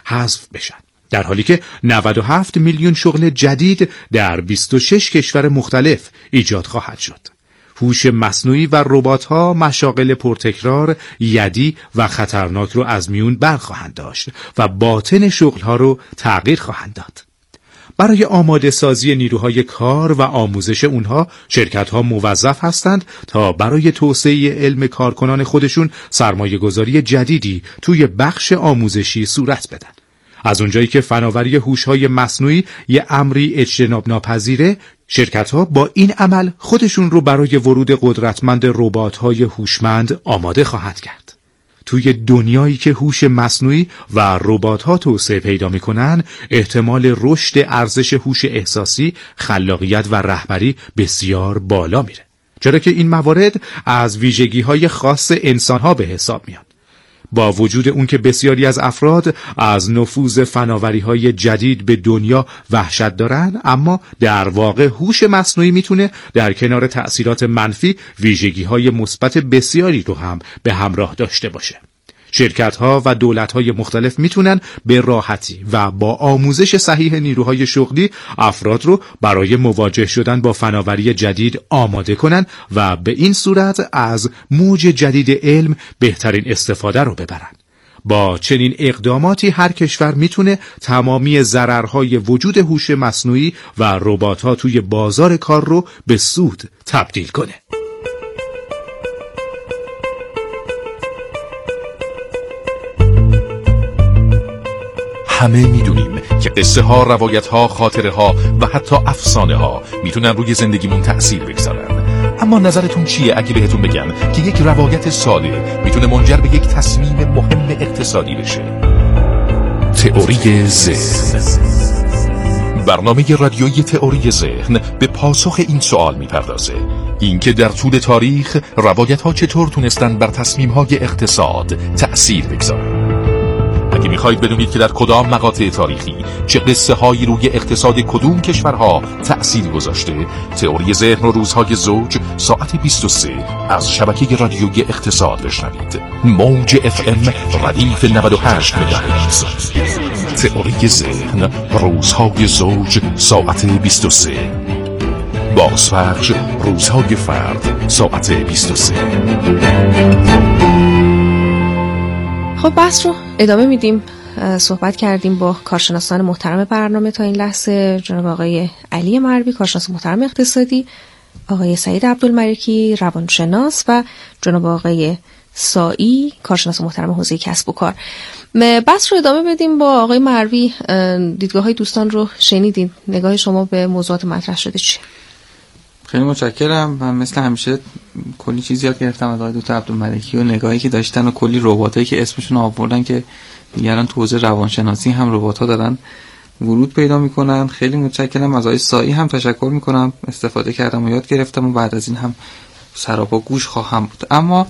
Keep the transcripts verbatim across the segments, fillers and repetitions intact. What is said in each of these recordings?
حذف بشن، در حالی که نود و هفت میلیون شغل جدید در بیست و شش کشور مختلف ایجاد خواهد شد. هوش مصنوعی و ربات‌ها مشاغل پرتکرار، یدی و خطرناک رو از میون برخواهند داشت و باطن شغل‌ها رو تغییر خواهند داد. برای آماده سازی نیروهای کار و آموزش اونها، شرکت‌ها موظف هستند تا برای توسعه علم کارکنان خودشون سرمایه‌گذاری جدیدی توی بخش آموزشی صورت بدن. از اونجایی که فناوری هوش‌های مصنوعی یه امری اجتناب ناپذیره، شرکت‌ها با این عمل خودشون رو برای ورود قدرتمند ربات‌های هوشمند آماده خواهند کرد. توی دنیایی که هوش مصنوعی و ربات‌ها توسعه پیدا می‌کنن، احتمال رشد ارزش هوش احساسی، خلاقیت و رهبری بسیار بالا میره، چرا که این موارد از ویژگی‌های خاص انسان‌ها به حساب میان. با وجود اون که بسیاری از افراد از نفوذ فناوری‌های جدید به دنیا وحشت دارن، اما در واقع هوش مصنوعی میتونه در کنار تأثیرات منفی ویژگی‌های مثبت بسیاری رو هم به همراه داشته باشه. شرکت‌ها و دولت‌های مختلف میتونن به راحتی و با آموزش صحیح نیروهای شغلی افراد رو برای مواجه شدن با فناوری جدید آماده کنن و به این صورت از موج جدید علم بهترین استفاده رو ببرن. با چنین اقداماتی هر کشور میتونه تمامی ضررهای وجود هوش مصنوعی و ربات‌ها توی بازار کار رو به سود تبدیل کنه. همه میدونیم که قصه ها، روایت ها، خاطره ها و حتی افسانه ها میتونن روی زندگیمون تأثیر بگذارن. اما نظرتون چیه اگه بهتون بگم که یک روایت ساده میتونه منجر به یک تصمیم مهم اقتصادی بشه؟ تئوری ذهن، برنامه رادیویی تئوری ذهن به پاسخ این سوال میپردازه: اینکه در طول تاریخ روایت ها چطور تونستن بر تصمیم های اقتصاد تأثیر بگذارن. اگه میخواید بدونید که در کدام مقاطع تاریخی چه قصه هایی روی اقتصاد کدوم کشورها تأثیر گذاشته، تئوری ذهن و روزهای زوج ساعت بیست و سه از شبکه رادیویی اقتصاد بشنوید. موج اف ام ردیف نود و هشت مگاهرتز. تئوری ذهن، روزهای زوج ساعت بیست و سه. بازپخش روزهای فرد ساعت بیست و سه. خب بحث رو ادامه میدیم. صحبت کردیم با کارشناسان محترم برنامه تا این لحظه، جناب آقای علی مروی، کارشناس محترم اقتصادی، آقای سعید عبدالملکی، روانشناس، و جناب آقای سایی، کارشناس محترم حوزه کسب و کار. بحث رو ادامه بدیم با آقای مروی. دیدگاه‌های دوستان رو شنیدین، نگاه شما به موضوعات مطرح شده چیه؟ خیلی متشکرم. من مثل همیشه کلی چیز یاد گرفتم از آقای دکتر عبدالملکی و نگاهی که داشتن و کلی رباتایی که اسمشون آوردن که دیگران تو حوزه روانشناسی هم ربات‌ها دارن ورود پیدا میکنن. خیلی متشکرم. از آقای سایی هم تشکر میکنم، استفاده کردم و یاد گرفتم و بعد از این هم سراپا گوش خواهم بود. اما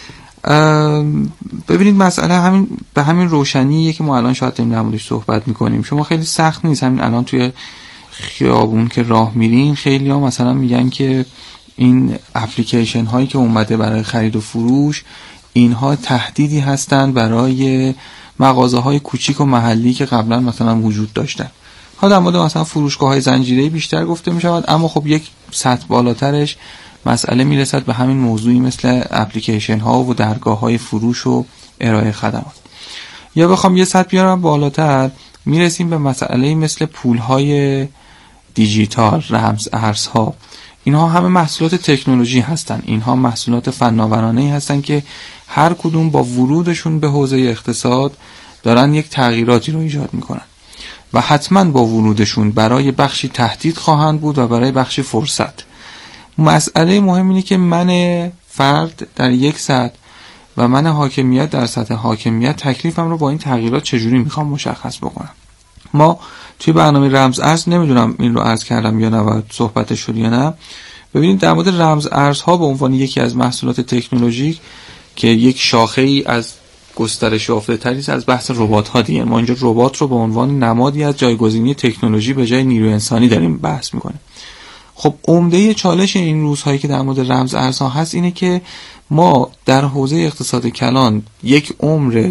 ببینید مسئله همین به همین روشنیه که ما الان شاید داریم در موردش صحبت میکنیم. شما خیلی سخت نیست همین الان توی خیابون که راه میرین، خیلی ها مثلا میگن که این اپلیکیشن هایی که اومده برای خرید و فروش، اینها تهدیدی هستند برای مغازه های کوچیک و محلی که قبلا مثلا وجود داشتن. حالا در مورد مثلا فروشگاه های زنجیره‌ای بیشتر گفته می شود، اما خب یک سطح بالاترش مسئله میرسد به همین موضوعی مثل اپلیکیشن ها و درگاه های فروش و ارائه خدمات. یا بخوام یه سطح بیارم بالاتر، میرسیم به مسئله مثل پول های دیجیتال، رمز ارزها. اینها همه محصولات تکنولوژی هستن. اینها محصولات فناورانه‌ای هستن که هر کدوم با ورودشون به حوزه اقتصاد دارن یک تغییراتی رو ایجاد میکنن و حتما با ورودشون برای بخشی تهدید خواهند بود و برای بخشی فرصت. مسئله مهم اینه که من فرد در یک سطح و من حاکمیت در سطح حاکمیت تکلیفم رو با این تغییرات چجوری میخوام مشخص بکنم. ما توی برنامه رمز ارز، نمیدونم این رو عرض کردم یا نه و صحبتش شد یا نه، ببینید در مورد رمز ارزها به عنوان یکی از محصولات تکنولوژیک که یک شاخه ای از گسترش یافته تری از بحث ربات ها دیگه، ما اینجا ربات رو به عنوان نمادی از جایگزینی تکنولوژی به جای نیروی انسانی داریم بحث میکنیم. خب عمده چالش این روزهایی که در مورد رمز ارزها هست اینه که ما در حوزه اقتصاد کلان یک عمر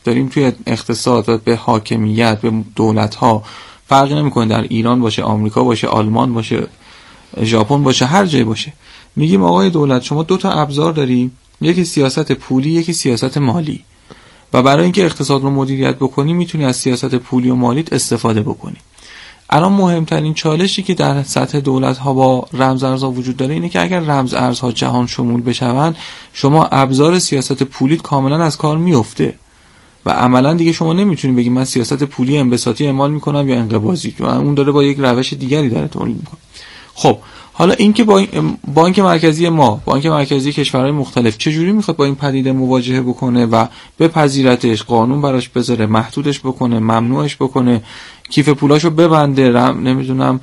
داریم توی اقتصاد و به حاکمیت، به دولت‌ها فرقی نمی‌کنه، در ایران باشه، آمریکا باشه، آلمان باشه، ژاپن باشه، هر جای باشه، میگیم آقای دولت شما دو تا ابزار داری، یکی سیاست پولی، یکی سیاست مالی، و برای اینکه اقتصاد رو مدیریت بکنی میتونی از سیاست پولی و مالیت استفاده بکنی. الان مهمترین چالشی که در سطح دولت ها با رمز ارزها وجود داره اینه که اگر رمز ارزها جهان شمول بشوند، شما ابزار سیاست پولیت کاملا از کار میفته و عملا دیگه شما نمیتونی بگی من سیاست پولی انبساطی اعمال میکنم یا انقباضی، اون داره با یک روش دیگری داره تولید میکنه. خب حالا اینکه با بانک مرکزی ما، بانک مرکزی کشورهای مختلف چجوری میخواد با این پدیده مواجهه بکنه و بپذیرتش، قانون براش بذاره، محدودش بکنه، ممنوعش بکنه، کیف پولاشو ببنده، نمیدونم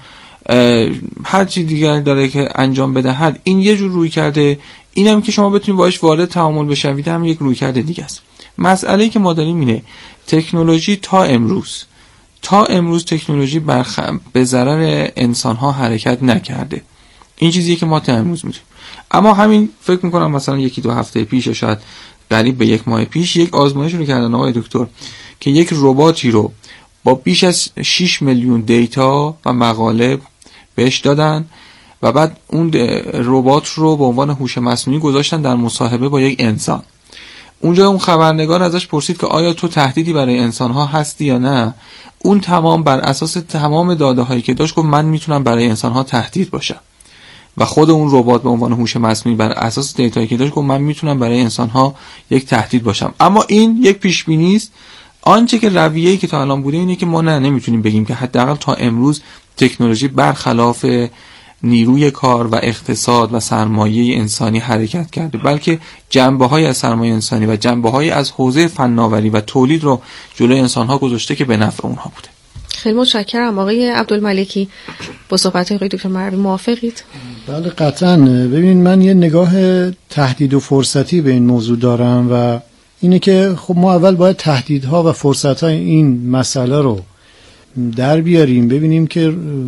هر چی دیگر داره که انجام بدهد، این یه جور روی کرده. اینم که شما بتونید باهاش وارد تعامل بشوید هم یک روی کرده دیگه است. مسئله‌ای که ما داریم اینه تکنولوژی تا امروز تا امروز تکنولوژی برخ... به ضرر انسان‌ها حرکت نکرده. این چیزیه که ما تا امروز می‌دونیم. اما همین فکر می‌کنم مثلا یکی دو هفته پیش یا شاید قریب به یک ماه پیش یک آزمایش رو کردن آقای دکتر که یک رباتی رو با بیش از شش میلیون دیتا و مقاله بهش دادن و بعد اون ربات رو به عنوان هوش مصنوعی گذاشتن در مصاحبه با یک انسان. اونجا اون خبرنگار ازش پرسید که آیا تو تهدیدی برای انسان‌ها هستی یا نه؟ اون تمام بر اساس تمام داده هایی که داشت گفت من میتونم برای انسان‌ها تهدید باشم. و خود اون ربات به عنوان هوش مصنوعی بر اساس دیتایی که داشت گفت من میتونم برای انسان‌ها یک تهدید باشم. اما این یک پیش بینی است. آنچه که رویه‌ای که تا الان بوده اینه که ما نه نمیتونیم بگیم که حداقل تا امروز تکنولوژی برخلاف نیروی کار و اقتصاد و سرمایه انسانی حرکت کرده، بلکه جنبه‌های از سرمایه انسانی و جنبه‌های از حوزه فناوری و تولید رو جلوی انسان‌ها گذاشته که به نفع اونها بوده. خیلی متشکرم آقای عبدالملکی. با صحبت آقای دکتر مربی موافقید؟ بله قطعاً. ببینید من یه نگاه تهدید و فرصتی به این موضوع دارم و اینه که خب ما اول باید تهدیدها و فرصت‌های این مسئله رو در بیاریم، ببینیم که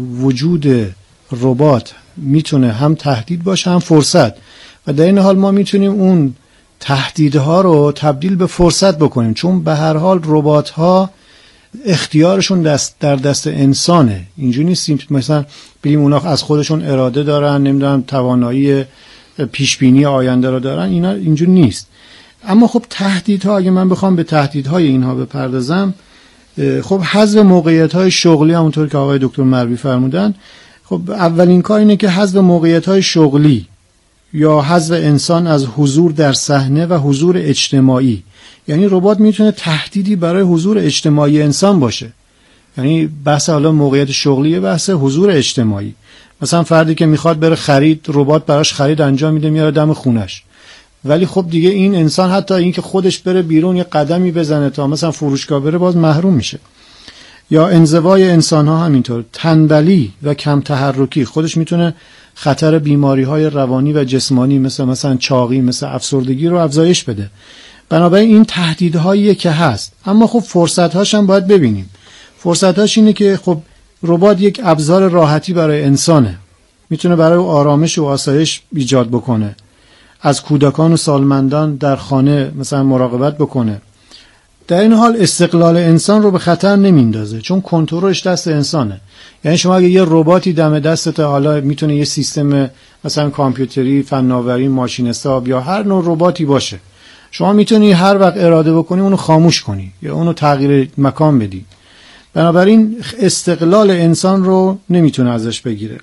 وجود ربات میتونه هم تهدید باشه هم فرصت و در این حال ما میتونیم اون تهدیدها رو تبدیل به فرصت بکنیم، چون به هر حال ربات‌ها اختیارشون دست در دست انسانه. اینجوری نیستیم مثلا بگیم اونا از خودشون اراده دارن، نمیدونم توانایی پیشبینی آینده رو دارن، اینا اینجوری نیست. اما خب تهدیدها، اگه من بخوام به تهدیدهای اینها بپردازم، خب حذف موقعیت‌های شغلی همونطور که آقای دکتر مربی فرمودن، خب اولین کار اینه که حذف موقعیت‌های شغلی یا حذف انسان از حضور در صحنه و حضور اجتماعی. یعنی ربات میتونه تهدیدی برای حضور اجتماعی انسان باشه. یعنی بحث حالا موقعیت شغلی، بحث حضور اجتماعی. مثلا فردی که میخواد بره خرید، ربات براش خرید انجام میده، میاره دم خونش. ولی خب دیگه این انسان حتی این که خودش بره بیرون یه قدمی بزنه تا مثلا فروشگاه بره، باز محروم میشه. یا انزوای انسان ها همینطور، تنبلی و کم تحرکی خودش میتونه خطر بیماری های روانی و جسمانی مثل مثلا چاقی، مثل افسردگی رو افزایش بده. بنابراین این تهدیدهایی که هست، اما خب فرصت‌هاش هم باید ببینیم. فرصت‌هاش اینه که خب ربات یک ابزار راحتی برای انسانه، میتونه برای آرامش و آسایش ایجاد بکنه، از کودکان و سالمندان در خانه مثلا مراقبت بکنه. در این حال استقلال انسان رو به خطر نمیندازه، چون کنترلش دست انسانه. یعنی شما اگه یه رباتی دم دستت، حالا میتونه یه سیستم مثلا کامپیوتری، فناوری، ماشین حساب یا هر نوع رباتی باشه، شما میتونی هر وقت اراده بکنی اونو خاموش کنی یا اونو تغییر مکان بدی. بنابراین استقلال انسان رو نمیتونه ازش بگیره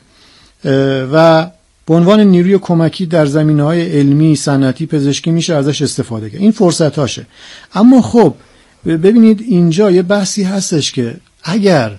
و به عنوان نیروی کمکی در زمینه‌های علمی، صنعتی، پزشکی میشه ازش استفاده کرد. این فرصتاشه. اما خب ببینید اینجا یه بحثی هستش که اگر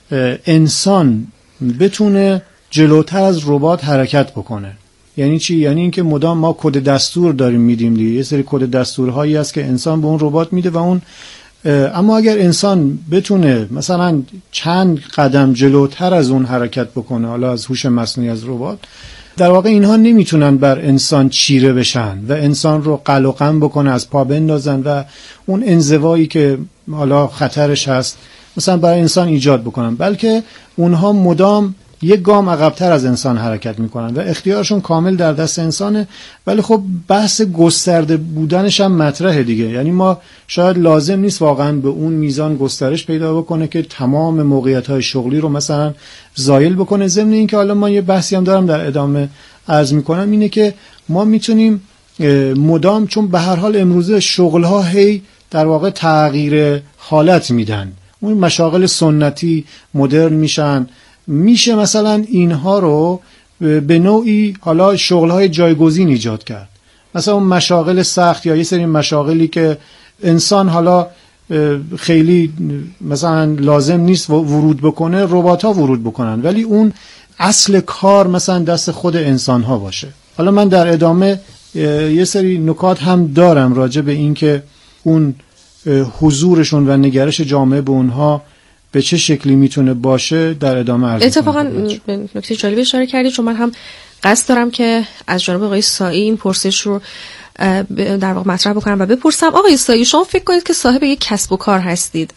انسان بتونه جلوتر از ربات حرکت بکنه، یعنی چی؟ یعنی اینکه مدام ما کد دستور داریم میدیم دیگه، یه سری کد دستورهایی هست که انسان به اون ربات میده و اون، اما اگر انسان بتونه مثلا چند قدم جلوتر از اون حرکت بکنه، حالا از هوش مصنوعی، از ربات، در واقع اینها نمیتونن بر انسان چیره بشن و انسان رو قل و قم بکنه، از پا بندازن و اون انزوایی که حالا خطرش هست مثلا برای انسان ایجاد بکنن، بلکه اونها مدام یک گام عقب‌تر از انسان حرکت میکنن و اختیارشون کامل در دست انسانه. ولی خب بحث گسترده بودنش هم مطرحه دیگه، یعنی ما شاید لازم نیست واقعا به اون میزان گسترش پیدا بکنه که تمام موقعیت‌های شغلی رو مثلا زایل بکنه. ضمن این که حالا من یه بحثی هم دارم در ادامه عرض میکنم، اینه که ما میتونیم مدام، چون به هر حال امروزه شغل‌ها هی در واقع تغییر حالت میدن، اون مشاغل سنتی مدرن میشن، میشه مثلا اینها رو به نوعی حالا شغل‌های جایگزین ایجاد کرد. مثلا اون مشاغل سخت یا یه سری مشاغلی که انسان حالا خیلی مثلا لازم نیست ورود بکنه، ربات‌ها ورود بکنن، ولی اون اصل کار مثلا دست خود انسان‌ها باشه. حالا من در ادامه یه سری نکات هم دارم راجع به این که اون حضورشون و نگرش جامعه به اونها به چه شکلی میتونه باشه در ادامه عرض. اتفاقا به نکته جالبی اشاره کردید، چون من هم قصد دارم که از جناب آقای سایی این پرسش رو در واقع مطرح بکنم و بپرسم. آقای سایی، شما فکر کنید که صاحب یک کسب و کار هستید،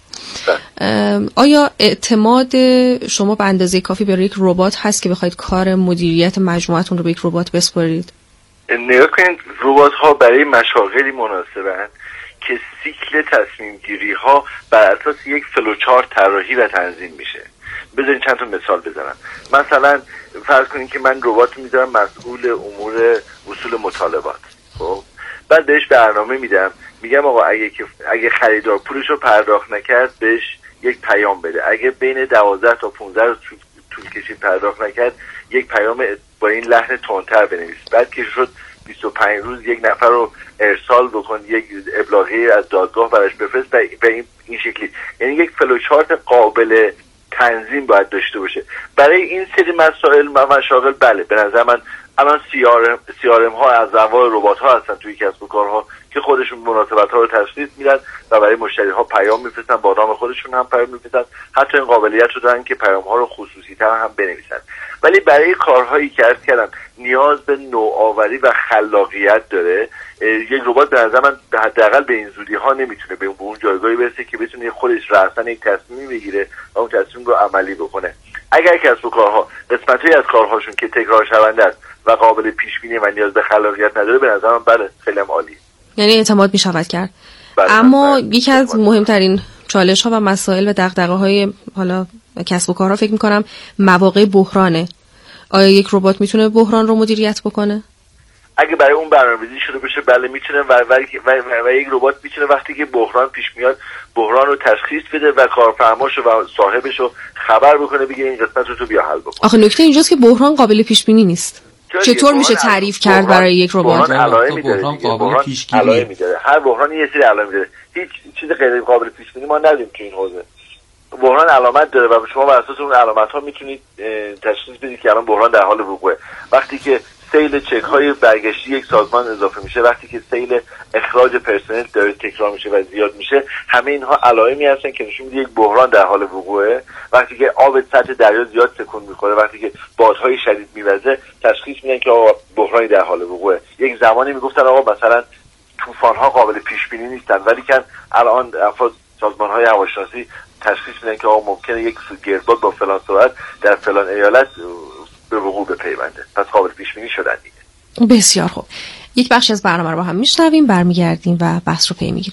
آیا اعتماد شما به اندازه کافی برای یک ربات هست که بخواید کار مدیریت مجموعتون رو به یک ربات بسپارید؟ نگاه کنید، ربات ها برای مشاغلی مناسبن که سیکل تصمیم گیری ها بر اساس یک فلوچارت طراحی و تنظیم میشه. بذارین چند تا مثال بزنم. مثلا فرض کنید که من ربات میذارم مسئول امور وصول مطالبات، خب بعد بهش برنامه میدم، میگم آقا اگه اگه خریدار پولش رو پرداخت نکرد بهش یک پیام بده، اگه بین دوازده تا پانزده روز طول کشید پرداخت نکرد یک پیام با این لحن تندتر بنویس، بعد که شد بیست و پنج روز یک نفر رو ارسال بکن، یک ابلاغی از دادگاه براش بفرست به این این شکلی. یعنی یک فلوچارت قابل تنظیم باید داشته باشه برای این سری مسائل و مشاغل. بله به نظر من الان سی آر ام ها از انواع ربات ها هستن توی کسب و کارها که خودشون مناسبت ها رو تشخیص میدن و برای مشتری ها پیام میفرستن، با نام خودشون هم پیام میفرستن، حتی این قابلیت رو دارن که پیام ها رو خصوصی تر هم بنویسن. ولی برای کارهایی که عرض کردم نیاز به نوآوری و خلاقیت داره. یک ربات به نظر من حداقل به این زودی ها نمیتونه به اون جایگاهی برسه که بتونه خودش رأساً یک تصمیم بگیره و اون تصمیم رو عملی بکنه. اگر کسب و کارها قسمت‌هایی از کارهاشون که تکرار شونده است و قابل پیش بینی و نیاز به خلاقیت نداره، به نظر من بله خیلی هم عالی، یعنی اعتماد میشود کرد. بله اما بله یکی از مهمترین چالش ها و مسائل و دغدغه‌های حالا کسب و کارها فکر می‌کنم مواقع بحرانه. آیا یک ربات میتونه بحران رو مدیریت بکنه؟ اگه برای اون برنامه‌ریزی شده بشه بله میتونه و, و, و, و, و یک ربات میتونه وقتی که بحران پیش میاد بحران رو تشخیص بده و کارفرماشو و صاحبشو خبر بکنه، بگه این قسمت رو تو بیا حل بکن. آخه نکته اینجاست که بحران قابل پیش بینی نیست. چطور میشه تعریف کرد برای یک ربات؟ بحران علائمی داره، بحران علائمی داره، هر بحرانی یه سری علائم داره، هیچ چیز غیر قابل پیش بینی ما نداریم تو این حوزه. بحران علامت داره و شما بر اساس اون علامت ها میتونید تشخیص بدید که الان بحران در حال وقوعه. وقتی که سیل چک های برگشتی یک سازمان اضافه میشه، وقتی که سیل اخراج پرسنل داره تکرار میشه و زیاد میشه، همه اینها علائمی هستن که نشون میده یک بحران در حال وقوعه. وقتی که آب سطح دریا زیاد تکون میخوره، وقتی که بادهای شدید میوزه، تشخیص میدن که آقا بحرانی در حال وقوعه. یک زمانی میگفتن آقا مثلا طوفان ها قابل پیش بینی نیستن، ولی که الان افراد سازمان های هواشناسی تشخیص میدن که آقا ممکنه یک گردباد با فلان سرعت در فلان ایالت به وقوع بپیونده، پس قابل پیش بینی شدن دیگه. بسیار خوب، یک بخش از برنامه رو با هم میشنویم، برمیگردیم و بحث رو پی میگیریم.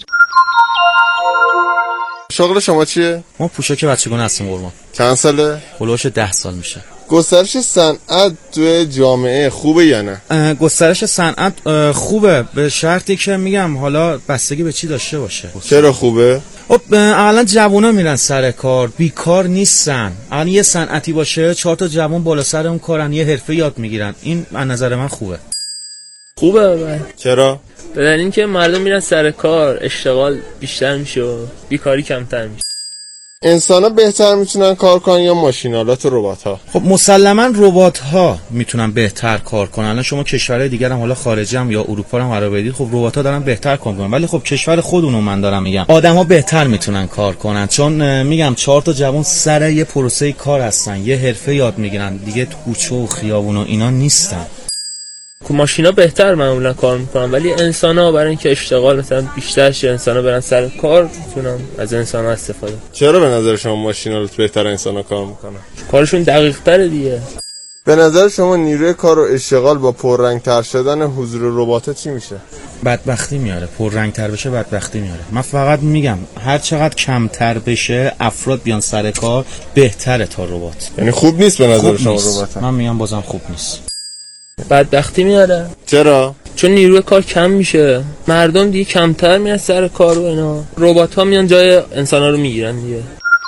شغل شما چیه؟ ما پوشاک بچگانه هستیم قربان. چند ساله؟ هولوش ده سال میشه. گسترش صنعت تو جامعه خوبه یا نه؟ گسترش صنعت خوبه به شرطی که میگم حالا بستگی به چی داشته باشه. چرا خوبه؟ خب اولا جوونا میرن سر کار، بیکار نیستن. الان یه صنعتی باشه چهار تا جوون بالا سر اون کارن، یه حرفه یاد میگیرن. این از نظر من خوبه. خوبه بابا. چرا؟ به دلیل اینکه مردم میرن سر کار، اشتغال بیشتر میشه و بیکاری کمتر میشه. انسانا بهتر میتونن کار کنن یا ماشینالات و ربات‌ها؟ خب مسلماً ربات‌ها میتونن بهتر کار کنن. الان شما کشورهای دیگر هم حالا خارجی هم یا اروپا هم قرار بدید، خب ربات‌ها دارن بهتر کار میکنن، ولی خب کشور خودمون من دارم میگم آدم‌ها بهتر میتونن کار کنن، چون میگم چهار تا جوان سر یه پروسه کار هستن، یه حرفه یاد میگیرن دیگه، تو کوچه و خیابون و اینا نیستن. ماشینا بهتر معمولا کار میکنن، ولی انسانا برای اینکه اشتغال مثلا بیشتر شه، انسانا برن سر کار، میتونن از انسانا استفاده. چرا به نظر شما ماشینا رو بهتر انسانا کار میکنن؟ کارشون دقیق تره دیگه. به نظر شما نیروی کار و اشتغال با پررنگ‌تر شدن حضور ربات‌ها چی میشه؟ بدبختی میاره. پررنگ‌تر بشه بدبختی میاره. من فقط میگم هر چقدر کمتر بشه افراد بیان سر کار بهتره تا ربات. یعنی خوب نیست به نظر شما ربات؟ من میگم بازم خوب نیست. بدبختی میاره. چرا؟ چون نیروی کار کم میشه، مردم دیگه کمتر میان سر کار و اینا، ربات‌ها میان جای انسانا رو میگیرن دیگه.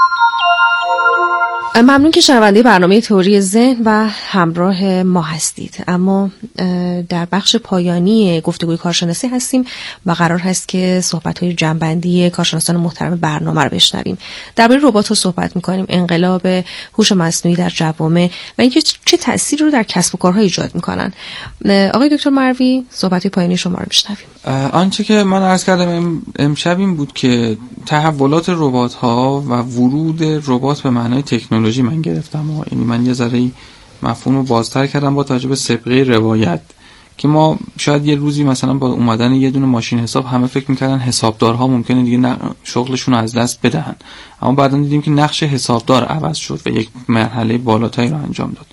ممنون که شنونده برنامه تئوری ذهن و همراه ما هستید. اما در بخش پایانی گفتگوی کارشناسی هستیم و قرار هست که صحبت‌های جنبندی کارشناسان محترم برنامه رو بشنویم. درباره ربات‌ها صحبت می‌کنیم، انقلاب هوش مصنوعی در جوامع و اینکه چه تأثیری رو در کسب و کارها ایجاد می‌کنن. آقای دکتر مروی، صحبت‌های پایانی شما رو بشنویم. آنچه که من عرض کردم امشب این بود که تحولات ربات‌ها و ورود ربات به معنای تکنولوژی من گرفتم و یعنی من یه ذره مفهوم رو بازتر کردم با توجه به سابقه روایت که ما شاید یه روزی مثلا با اومدن یه دونه ماشین حساب همه فکر می‌کردن حسابدارها ممکنه دیگه شغلشون رو از دست بدهن، اما بعدا دیدیم که نقش حسابدار عوض شد و یک مرحله بالاتری رو انجام داد.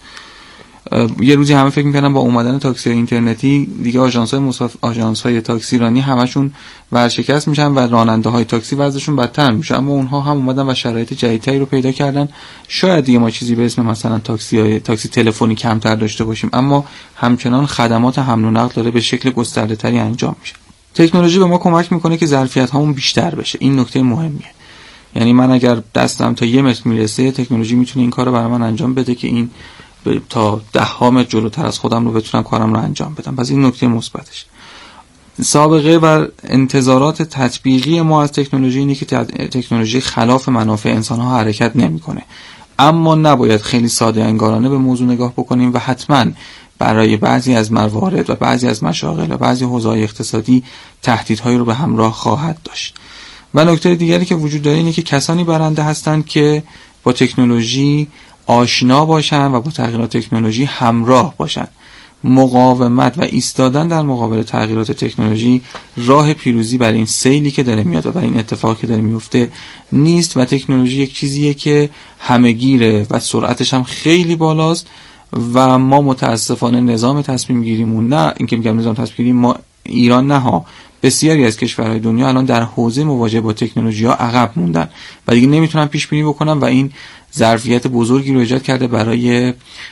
یه روزی همه فکر می‌کردن با اومدن تاکسی اینترنتی دیگه آژانس‌های مسافر آژانس‌های تاکسی رانی همشون ورشکست میشن و راننده‌های تاکسی وضعشون بدتر میشه، اما اونها هم اومدن و شرایط جدیدتری رو پیدا کردن. شاید دیگه ما چیزی به اسم مثلا تاکسی تاکسی تلفنی کمتر داشته باشیم، اما همچنان خدمات حمل و نقل داره به شکل گسترده‌تری انجام میشه. تکنولوژی به ما کمک میکنه که ظرفیت‌هامون بیشتر بشه. این نکته مهمیه. یعنی من اگر دستم تا یه متر میرسه، تکنولوژی میتونه این کارو برای من انجام بده که این تا ده ها متر جلوتر از خودم رو بتونم کارم رو انجام بدم. پس این نکته مثبتش. سابقه و انتظارات تطبیقی ما از تکنولوژی اینه که تکنولوژی خلاف منافع انسان‌ها حرکت نمی‌کنه، اما نباید خیلی ساده انگارانه به موضوع نگاه بکنیم و حتما برای بعضی از موارد و بعضی از مشاغل و بعضی حوزه‌های اقتصادی تهدیدهایی رو به همراه خواهد داشت. و نکته دیگری که وجود داره اینه که کسانی برنده هستند که با تکنولوژی آشنا باشن و با تغییرات تکنولوژی همراه باشن. مقاومت و ایستادن در مقابل تغییرات تکنولوژی راه پیروزی برای این سیلی که داره میاد و برای این اتفاقی که داره میفته نیست و تکنولوژی یک چیزیه که همه‌گیره و سرعتش هم خیلی بالاست و ما متاسفانه نظام تصمیم گیریمون، نه اینکه میگم نظام تصمیم گیری، ما ایران نه ها، بسیاری از کشورهای دنیا الان در حوزه مواجهه با تکنولوژی‌ها عقب موندن و دیگه نمیتونن پیش بینی بکنن و این ظرفیت بزرگی رو ایجاد کرده برای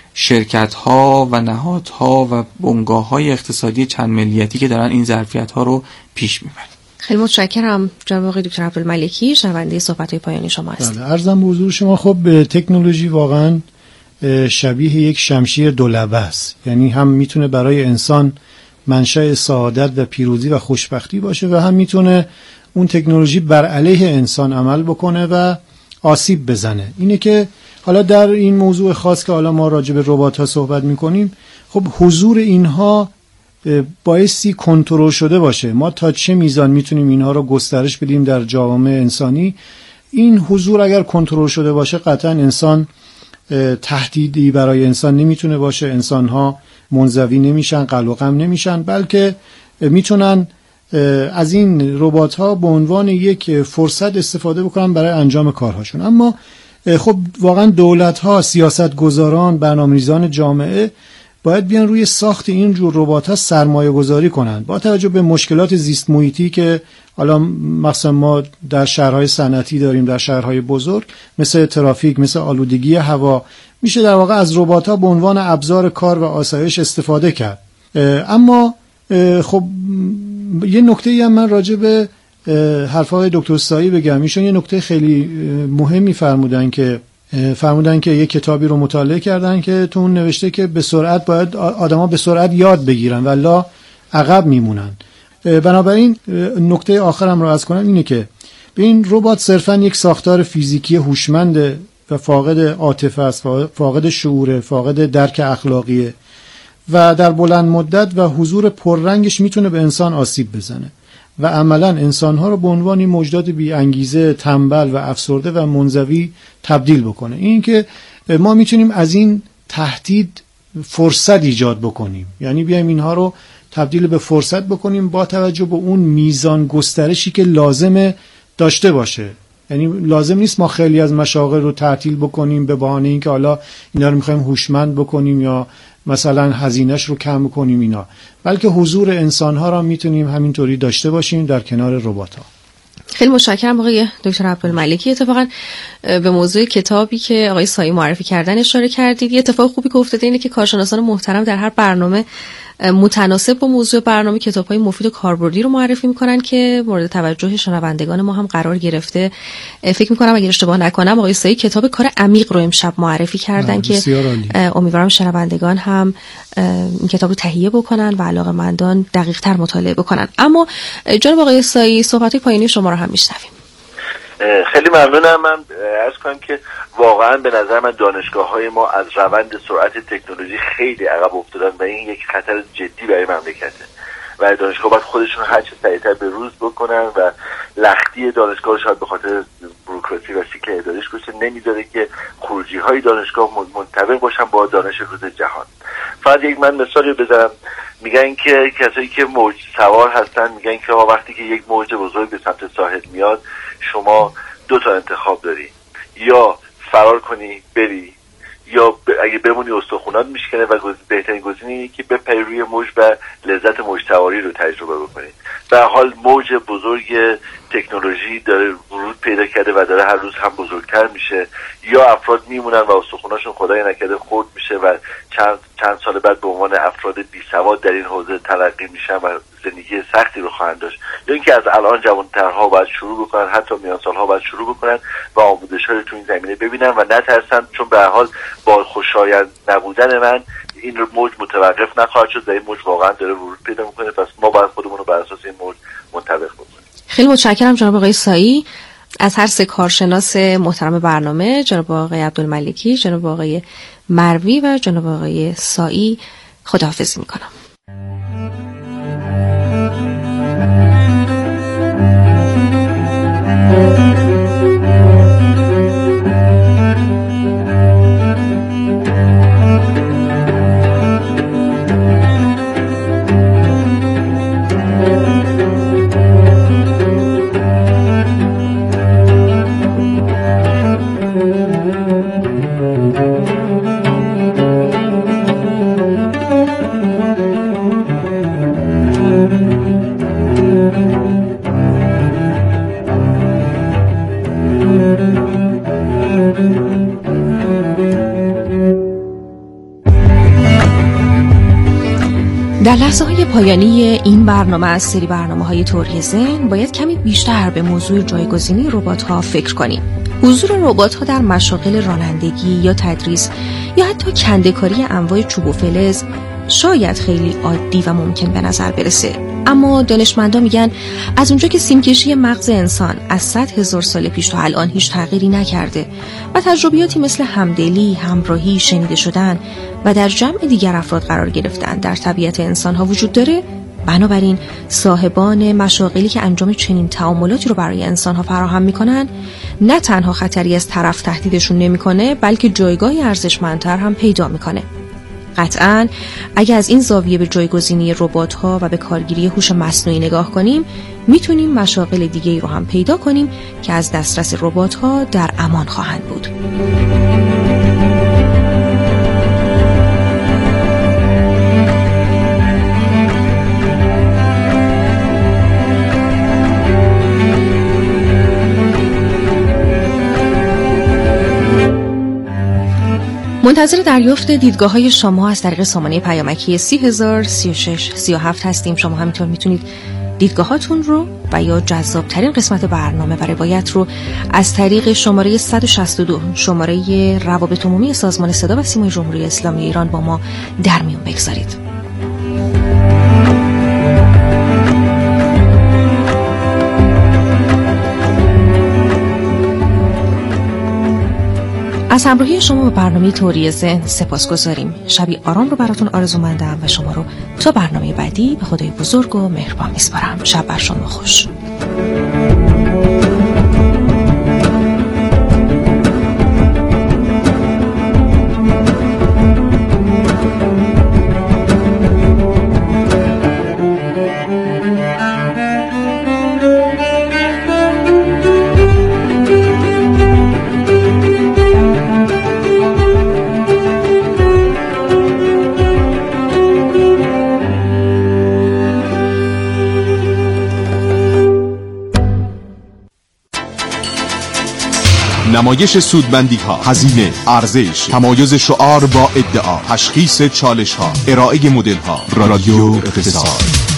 شرکت‌ها و نهادها و بنگاه‌های اقتصادی چند ملیتی که دارن این ظرفیت‌ها رو پیش میبرن. خیلی متشکرم جناب آقای دکتر عبدالملکی، شنونده صحبت‌های پایانی شما هستید. بله، عرضم به حضور شما. خب تکنولوژی واقعا شبیه یک شمشیر دولبه است، یعنی هم میتونه برای انسان منشأ سعادت و پیروزی و خوشبختی باشه و هم میتونه اون تکنولوژی بر علیه انسان عمل بکنه و آسیب بزنه. اینه که حالا در این موضوع خاص که حالا ما راجع به ربات‌ها صحبت می‌کنیم، خب حضور اینها بایستی کنترل شده باشه. ما تا چه میزان میتونیم اینها رو گسترش بدیم در جوامع انسانی؟ این حضور اگر کنترل شده باشه قطعا انسان تهدیدی برای انسان نمیتونه باشه، انسان‌ها منزوی نمیشن، قلق و غم نمیشن، بلکه میتونن از این ربات‌ها به عنوان یک فرصت استفاده بکنن برای انجام کارهاشون. اما خب واقعا دولت‌ها، سیاستگزاران، برنامه‌ریزان جامعه باید بیان روی ساخت این جور ربات‌ها سرمایه گذاری کنن با توجه به مشکلات زیست محیطی که حالا مثلا ما در شهرهای صنعتی داریم، در شهرهای بزرگ مثل ترافیک، مثل آلودگی هوا. میشه در واقع از ربات‌ها به عنوان ابزار کار و آسایش استفاده کرد. اما خب یه نکته‌ای هم من راجع به حرفای دکتر سایی بگم. ایشون یه نکته خیلی مهمی فرمودن که فرمودن که یه کتابی رو مطالعه کردن که تو اون نوشته که به سرعت باید آدما به سرعت یاد بگیرن ولی عقب میمونن. بنابراین نکته آخرم رو عرض کنم اینه که این ربات صرفا یک ساختار فیزیکی هوشمند و فاقد عاطفه است، فاقد شعور، فاقد درک اخلاقیه و در بلند مدت و حضور پررنگش میتونه به انسان آسیب بزنه و عملا انسانها رو به عنوان موجودات بی انگیزه، تنبل و افسرده و منزوی تبدیل بکنه. این که ما میتونیم از این تهدید فرصت ایجاد بکنیم، یعنی بیایم اینها رو تبدیل به فرصت بکنیم با توجه به اون میزان گسترشی که لازمه داشته باشه. یعنی لازم نیست ما خیلی از مشاغل رو تعطیل بکنیم به بهانه اینکه حالا اینا رو می‌خوایم هوشمند بکنیم یا مثلا هزینه‌اش رو کم کنیم اینا، بلکه حضور انسان‌ها را میتونیم همینطوری داشته باشیم در کنار ربات‌ها. خیلی متشکرم آقای دکتر عبدالملکی. اتفاقا به موضوع کتابی که آقای سایی معرفی کردن اشاره کردید. یه اتفاق خوبی که افتاده اینه که کارشناسان محترم در هر برنامه متناسب با موضوع برنامه کتاب‌های مفید و کاربردی رو معرفی می‌کنن که مورد توجه شنوندگان ما هم قرار گرفته. فکر می‌کنم اگر اشتباه نکنم آقای سایی کتاب کار عمیق رو امشب معرفی کردن که امیدوارم شنوندگان هم این کتاب رو تهیه بکنن و علاقه‌مندان دقیق‌تر مطالعه بکنن. اما جناب آقای سایی صحبت‌های پایانی شما رو هم میشنویم. خیلی ممنونم. من عرض کنم که واقعا به نظر من دانشگاه‌های ما از روند سرعت تکنولوژی خیلی عقب افتادن و این یک خطر جدی برای مملکته و دانشگاه باید خودشون هر چه سریعتر به روز بکنن و لختی دانشگاه شاید به خاطر بوروکراسی و سیکل اداریش گوشه نمیذاره که خروجی‌های دانشگاه منطبق باشن با دانش روز جهان. فقط یک من مثالی بزنم. میگن که کسایی که موج سوار هستن میگن که وقتی که یک موج بزرگ به سمت ساحل میاد شما دو تا انتخاب داری، یا فرار کنی بری یا ب... اگه بمونی استخونات میشکنه و گز... بهترین گزینه اینه که بپری روی موج و لذت موج سواری رو تجربه بکنی. به هر حال موج بزرگ تکنولوژی داره ورود پیدا کرده و داره هر روز هم بزرگتر میشه، یا افراد میمونن و استخوناشون خدای نکرده خرد میشه و چند چند سال بعد به عنوان افراد بی سواد در این حوزه تلقی میشن و زندگی سختی رو خواهند داشت، یا اینکه از الان جوان‌ترها باید شروع بکنن، حتی میان سالها باید شروع بکنن و آموزش‌های تو این زمینه ببینن و نترسن، چون به هر حال با خوشایند نبودن من این موج متوقف نخواهد شد و این موج واقعا داره ورود پیدا میکنه. پس ما باید خودمون رو بر اساس این موج منطبق بکنیم. خیلی متشکرم جناب آقای سایی. از هر سه کارشناس محترم برنامه، جناب آقای عبدالملکی، جناب آقای مروی و جناب آقای سایی خداحافظی میکنم. در لحظه های پایانی این برنامه از سری برنامه های طوری ذهن باید کمی بیشتر به موضوع جایگزینی ربات ها فکر کنیم. حضور ربات ها در مشاغل رانندگی یا تدریس یا حتی کنده‌کاری انواع چوب و فلز شاید خیلی عادی و ممکن به نظر برسه، اما دانشمندان میگن از اونجا که سیمکشی مغز انسان از صد هزار سال پیش تا الان هیچ تغییری نکرده و تجربیاتی مثل همدلی، همراهی، شنیده شدن و در جمع دیگر افراد قرار گرفتن در طبیعت انسان ها وجود داره، بنابراین صاحبان مشاغلی که انجام چنین تعاملاتی رو برای انسان ها فراهم میکنن نه تنها خطری از طرف تهدیدشون نمیکنه، بلکه جایگاهی ارزشمندتر هم پیدا میکنه. قطعاً اگه از این زاویه به جایگزینی ربات‌ها و به کارگیری هوش مصنوعی نگاه کنیم، میتونیم مشاغل دیگه‌ای رو هم پیدا کنیم که از دسترس ربات‌ها در امان خواهند بود. منتظر دریافت دیدگاه‌های شما از طریق سامانه پیامکی سی هزار سی و شش سی و هفت هستیم. شما همینطور میتونید دیدگاهاتون رو و یا جذابترین قسمت برنامه و روایت رو از طریق شماره صد و شصت و دو شماره روابط عمومی سازمان صدا و سیمای جمهوری اسلامی ایران با ما در میون بگذارید. از همراهی شما به برنامه طوری ذهن سپاسگزاریم. شبی آرام رو براتون آرزومندم و شما رو تا برنامه بعدی به خدای بزرگ و مهربان میسپارم. شب بر شما خوش. نمایش سودمندی‌ها، هزینه، ارزش، تمایز شعار با ادعا، تشخیص چالش‌ها، ارائه مدل‌ها. رادیو اقتصاد.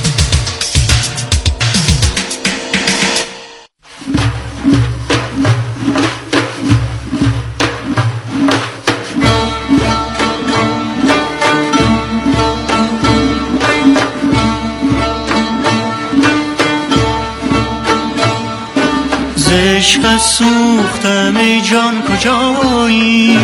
عشق سوختم ای جان کجایی،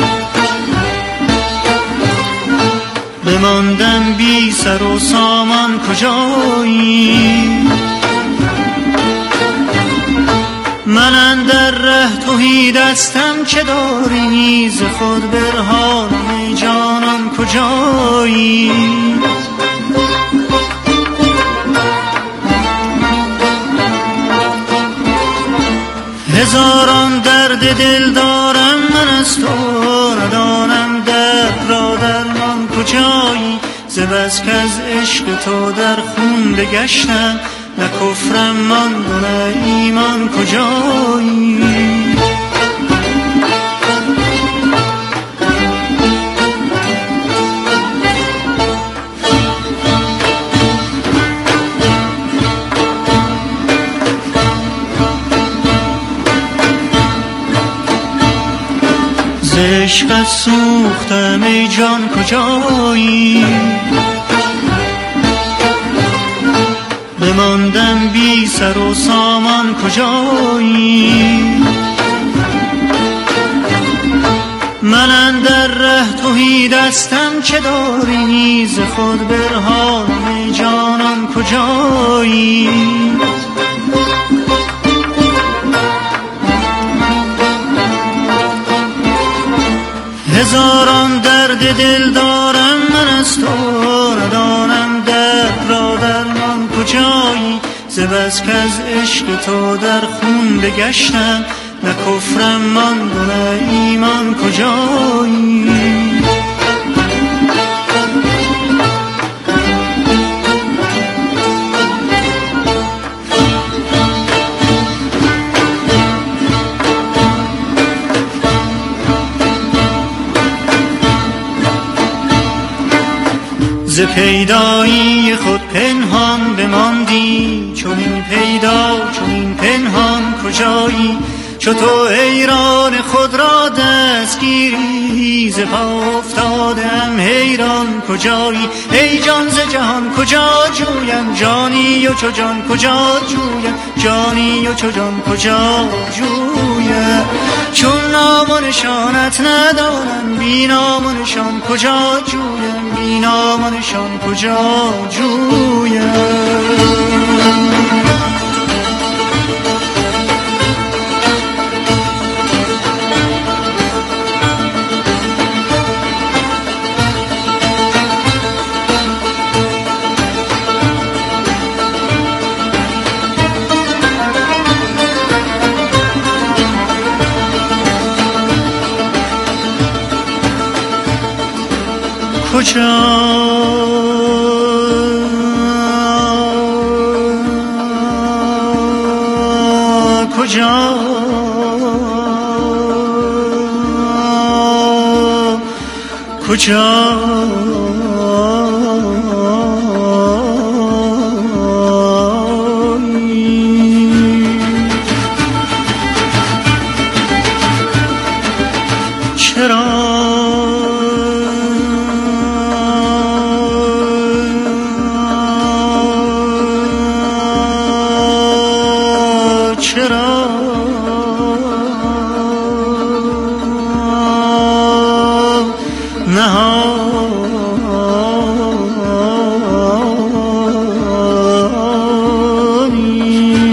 بماندم بی سر و سامان کجایی. من اندر ره توهی دستم چه داری، ز خود برهانم ای جانان کجایی. هزاران درد دل دارم من از تو، ندانم درد را درمان کجایی. ز بس که از عشق تو در خون بگشتم، نه کفرم ماند و نه ایمان کجایی. عشقت سوختم ای جان کجایی، بماندم بی سر و سامان کجایی. من اندر ره توهی دستم چه داری، ز خود برهانم ای جانان کجایی. هزاران درد دل دارم من از تو، ندانم درد را درمان کجایی. ز بس که از عشق تو در خون بگشتم، نه کفرم ماند و نه ایمان کجایی. ز پیدایی خود پنهان بماندی، چون این پیدا چون این پنهان کجایی. چو تو حیران خود را دستگیری، ز پا افتادم حیران کجایی. ای جان ز جهان کجا جویم، جانی و چو جان کجا جویم، جانی و چو جان کجا جویم. چون نام و نشانت ندارم، بی نام و نشان کجا جویم، بی نام و نشان کجا جویم. کجا کجا کجا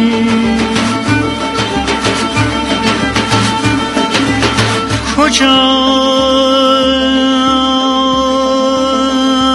کجا